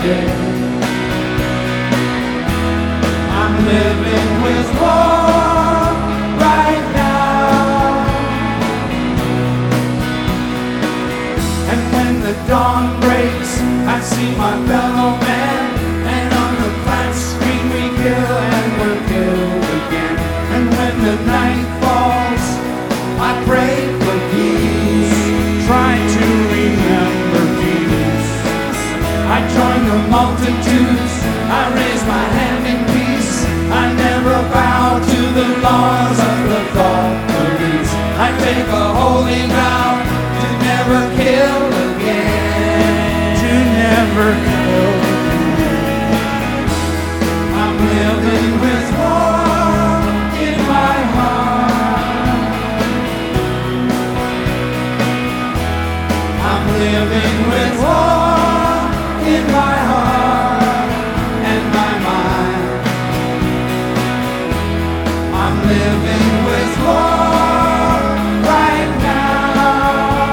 day. I'm living with war right now. And when the dawn breaks, I see my fellow man, and on the flat screen we kill and we're killed again. And when the night falls, I pray for peace, try to remember peace. I join the multitudes, I raise my hand in peace. I never bow to the laws of the thought police. I take a holy vow to never kill again, to never kill again. I'm living with war in my heart. I'm living with war in my heart and my mind. I'm living with war right now.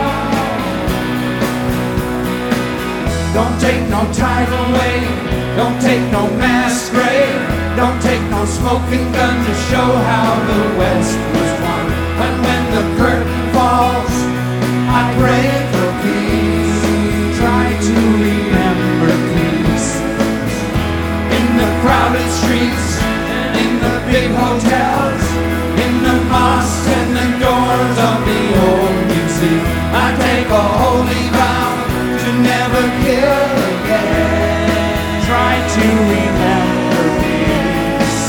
Don't take no tidal wave, don't take no mass grave, don't take no smoking gun to show how the West was won. And when the curtain falls, I pray for peace, try to remember peace. In the crowded streets, in the big hotels, in the mosques and the doors of the old museum, I take a holy vow to never kill again, try to remember peace.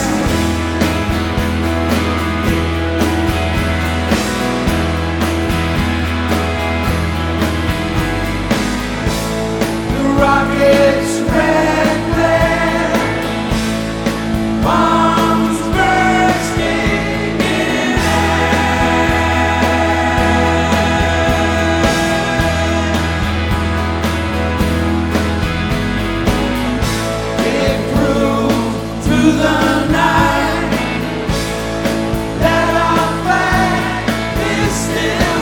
The rockets red glare, bombs bursting in air. It proved through the night that our flag is still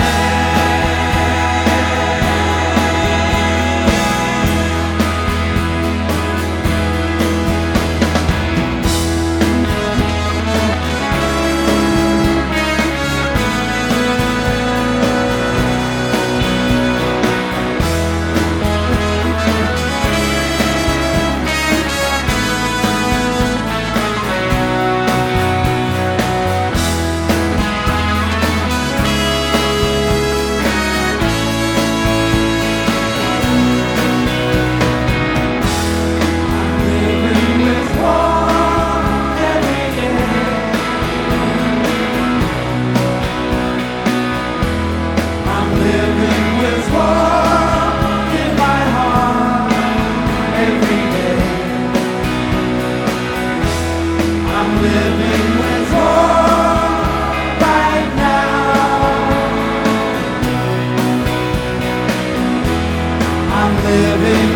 living with war right now. I'm living